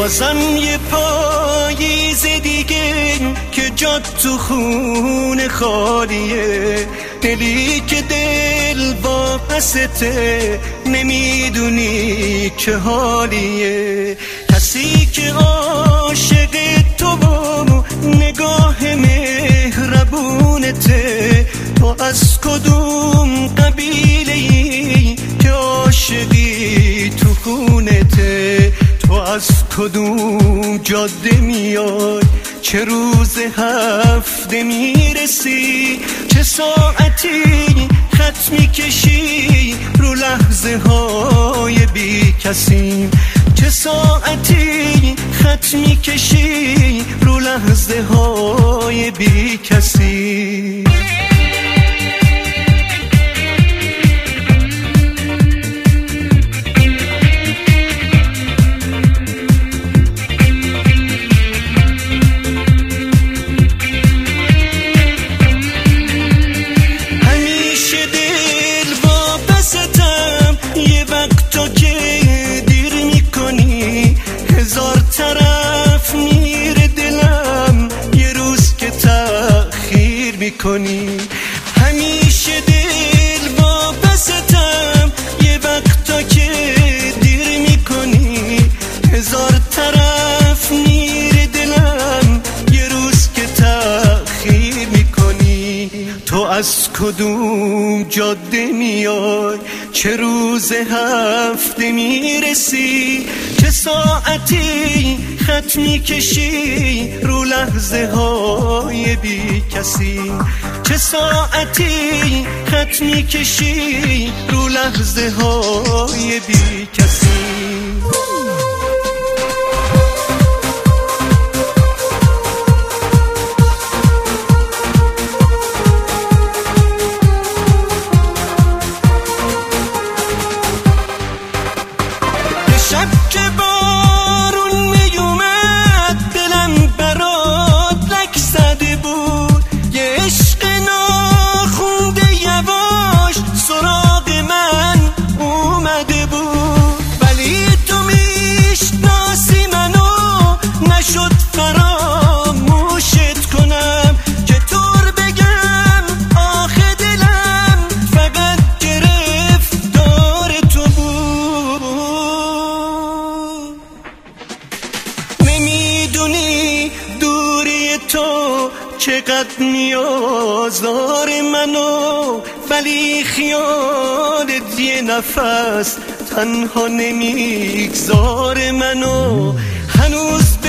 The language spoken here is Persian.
بازم یه پاییز دیگه که جات تو خون خالیه، دلی که دل واپسته نمیدونی چه حالیه. کسی که عاشق تو و نگاه مهربونته، تو از کدوم قبیله‌ای که عاشقی تو خونته؟ تو از کدوم جاده میای؟ چه روز هفته میرسی؟ چه ساعتی خط میکشی رو لحظه های بی کسی؟ چه ساعتی خط میکشی رو لحظه های بی کسی؟ همیشه دل واپستم، یه وقتا که دیر میکنی. هزار طرف میره دلم، یه روز که تأخیر میکنی. تو از کدوم جاده میای؟ چه روز هفته میرسی؟ چه ساعتی خط میکشی رو لحظه های بی کسی؟ چه ساعتی خط میکشی رو لحظه های بی کسی؟ شب که بارون میومد دلم برات لک زده بود، یه عشق ناخونده یواش سراغ من اومده بود. ولی تو میشناسی منو، نشد فراموشت کنم. چطور بگم آخه دلم فقط گرفتار تو بود. نمیدونی دوری تو چقدر میازار منو، ولی خیالت یه نفس تنها نمیگذار منو. هنوز